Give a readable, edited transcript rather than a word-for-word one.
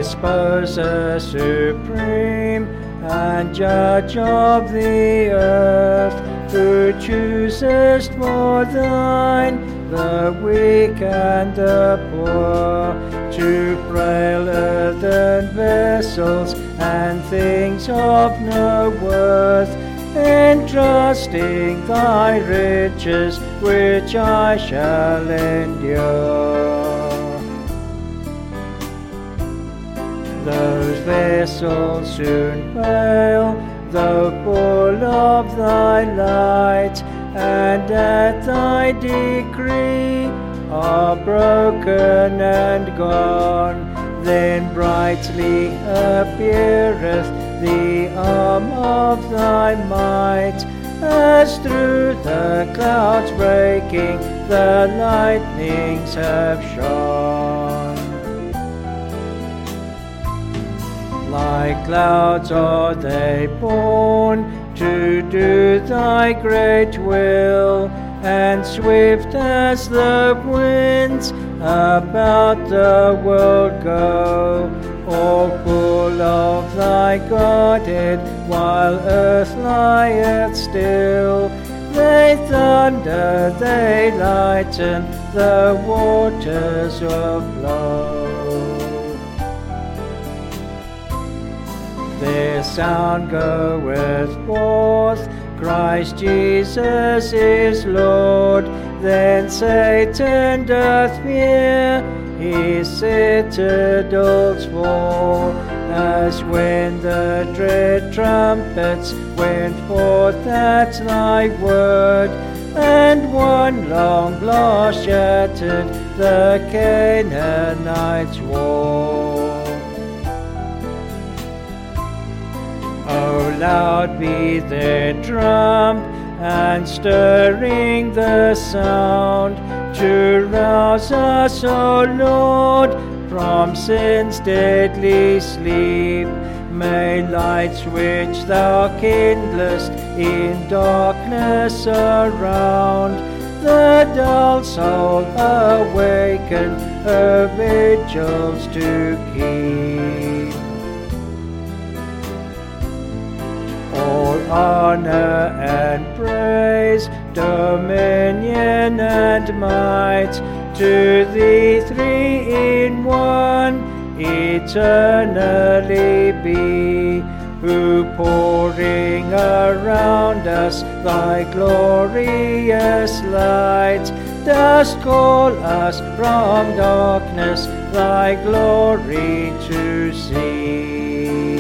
disposer supreme, and judge of the earth, who choosest for thine the weak and the poor, to frail earthen vessels and things of no worth, entrusting thy riches, which I shall endure. Those vessels soon fail, though full of thy light, and at thy decree are broken and gone. Then brightly appeareth the arm of thy might, as through the clouds breaking the lightnings have shone. Like clouds are they born to do thy great will, and swift as the winds about the world go, all full of thy Godhead, while earth lieth still. They thunder, they lighten the waters of flow. Their sound goeth forth, Christ Jesus is Lord. Then Satan doth fear, his citadels fall, as when the dread trumpets went forth at thy word, and one long blast shattered the Canaanites' wall. O loud be their trump, and stirring the sound, to rouse us, O Lord, from sin's deadly sleep. May lights which thou kindlest in darkness around the dull soul awaken, her vigils to keep. All honor and praise, dominion and might, to thee three in one eternally be, who pouring around us thy glorious light, dost call us from darkness thy glory to see.